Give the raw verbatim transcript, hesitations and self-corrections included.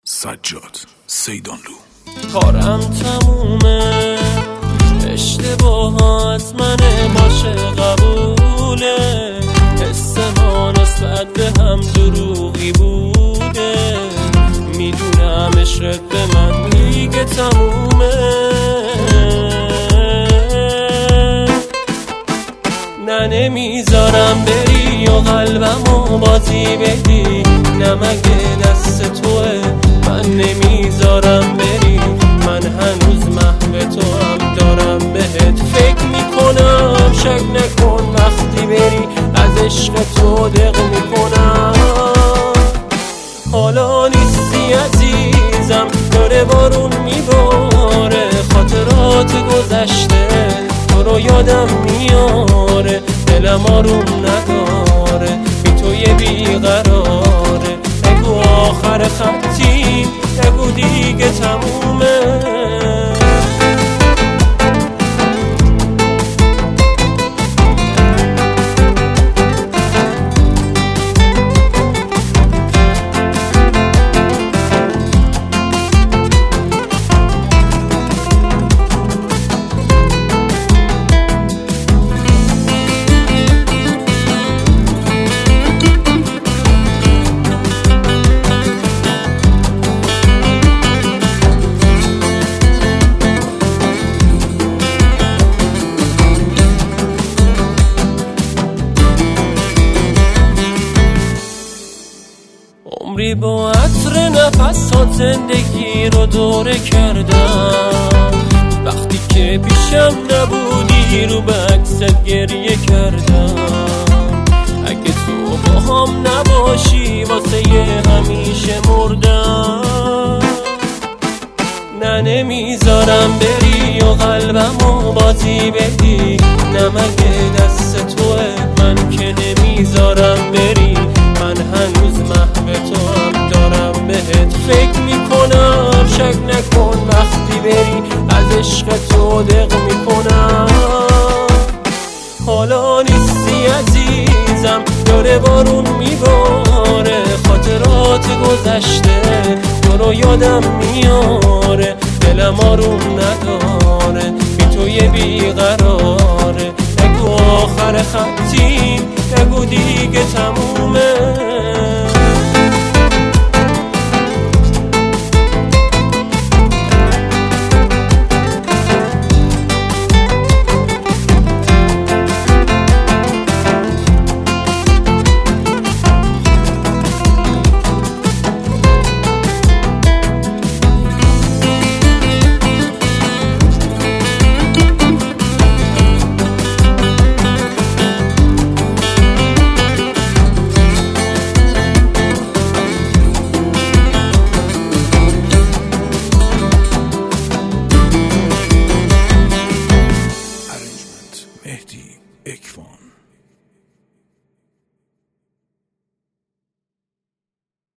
سجاد سیدانلو. کارم تمومه، اشتباهات منه، باشه قبوله، حس ما نسبت به هم دروغی بوده، میدونم عشقت به من دیگه تمومه، نه نمیذارم بری و قلبمو بازی بدی، نه مگه دست توه، من نمیذارم بری، من هنوز محو تو هم دارم بهت فکر میکنم، شک نکن وقتی بری از عشق تو دق میکنم، حالا نیستی عزیزم، داره بارون میباره، خاطرات گذشته تو رو یادم میاره، دلم آروم نداره، بی تو یه بیقراره، نگو آخر خطیم، نگو دیگه تمومه. عمری با عطر نفسات زندگی رو دوره کردم، وقتی که پیشم نبودی رو به عکست گریه کردم، اگه تو با هم نباشی واسه همیشه مردم، نه نمیذارم بری و قلبمو بازی بدی، نه مگه دست توه، من که نمیذارم بری، من هنوز محو تو هم دارم بهت فکر میکنم، شک نکن وقتی بری از عشق تو دق میکنم، حالا نیستی عزیزم، داره بارون میباره، خاطرات گذشته تو رو یادم میاره، دلم آروم نداره، بی تو یه بیقراره، نگو آخر خطیم، نگو دیگه تموم.